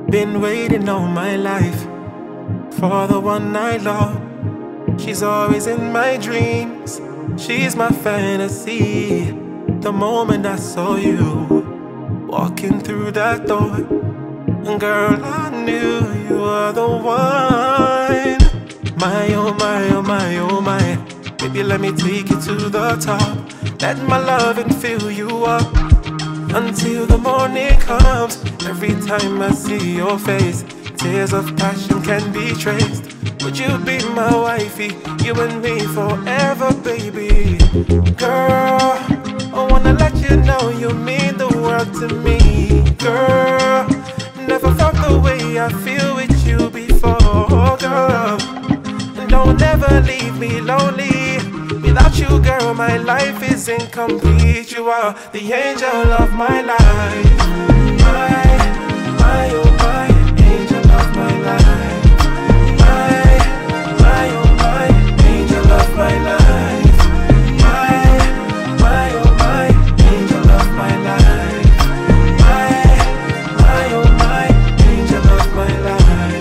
Been waiting all my life for the one I love. She's always in my dreams. She's my fantasy. The moment I saw you walking through that door, girl, I knew you were the one. My, oh my, oh my, oh my. Baby, let me take you to the top. Let my loving fill you up until the morning comes. Every time I see your face, tears of passion can be traced. Would you be my wifey, you and me forever, baby? Girl, I wanna let you know you mean the world to me. Girl, never felt the way I feel with you before, girl. And don't ever leave me lonely. Without you, girl, my life is incomplete. You are the angel of my life. My, oh my, angel of my life. My, oh my, angel of my life. My, oh my, angel of my life. My, oh my, angel of my life.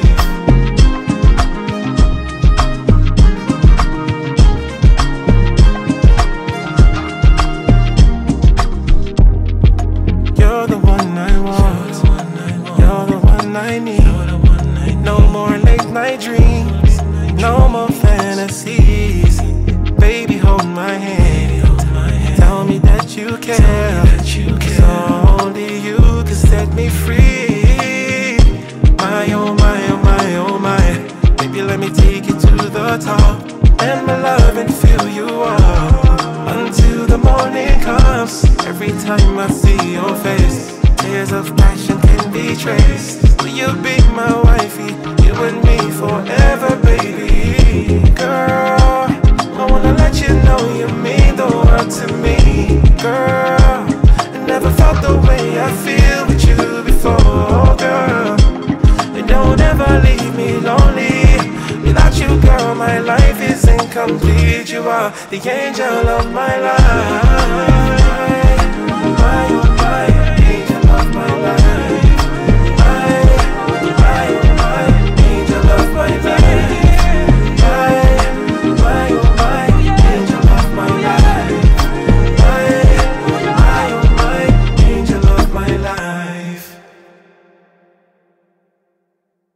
You're the one I want. You're the one I need. No more late night dreams. No more fantasies. Baby, hold my hand. Tell me that you care. So only you can set me free. My, oh my, oh my, oh my. Baby, let me take you to the top. And my love and fill you up until the morning comes. Every time I see your face, tears of passion can be traced. Will you be my wifey, you and me forever, baby? Girl, I wanna let you know you mean the world to me. Girl, I never felt the way I feel with you before, girl. And don't ever leave me lonely. Without you, girl, my life is incomplete. You are the angel of my life.